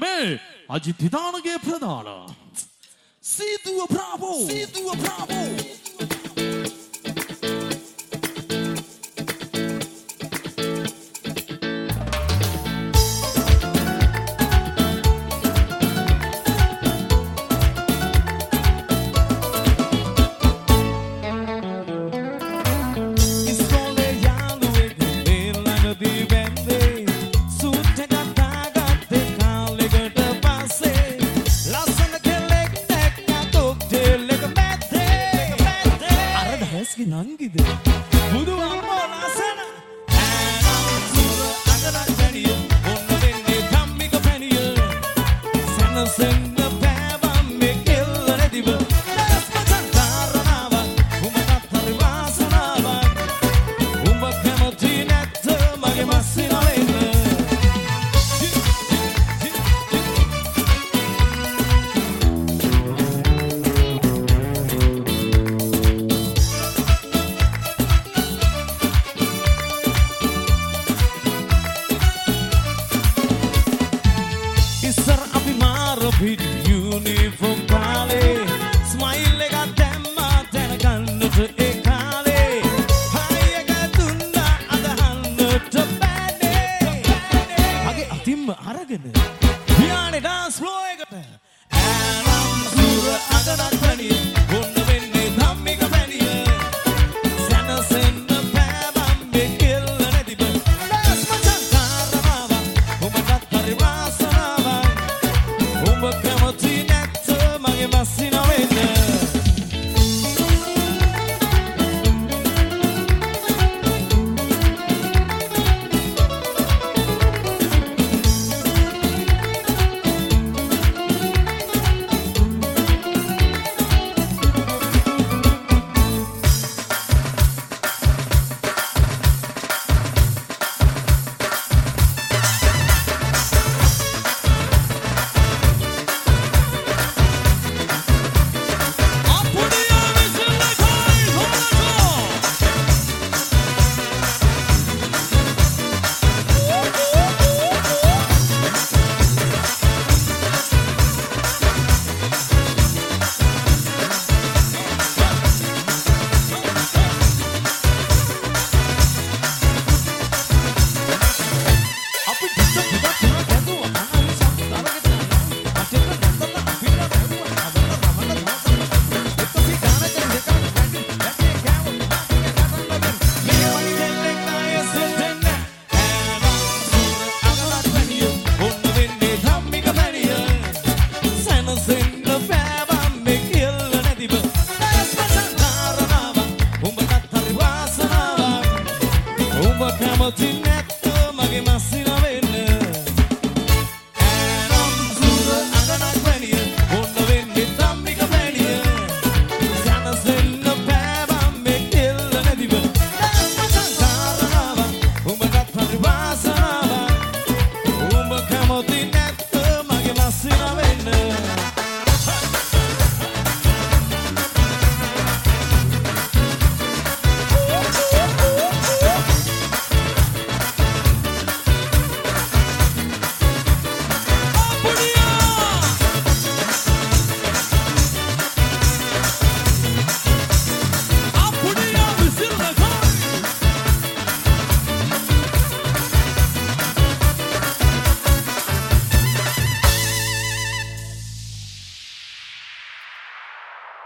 මේ අජිත් හිතානගේ ප්‍රධාන සීදුව බ්‍රාවෝ නංගිද බුදු අම්මෝ ලස්සන ඈනම් සුර අගරක් පැණිය ඔන්න වෙන්නේ ධම්මික පැණිය සනසෙන්න පෑවම් මේ කෙල්ල නැතිව ලස්මචන් කාරණාවක් උඹටත් හරි වාසනාවක් උඹ කැමති නැත්ත මගේ මස්සින වෙන්න uniform kale smile එක දැම්මා දැනගන්නට ඒ කාලේ හයියක දුන්නා අදහන්නට බෑනේ අගේ අතින්ම අරගෙන පියානේ dance floor එකට ඈනම් සුර අගනක් පැණිය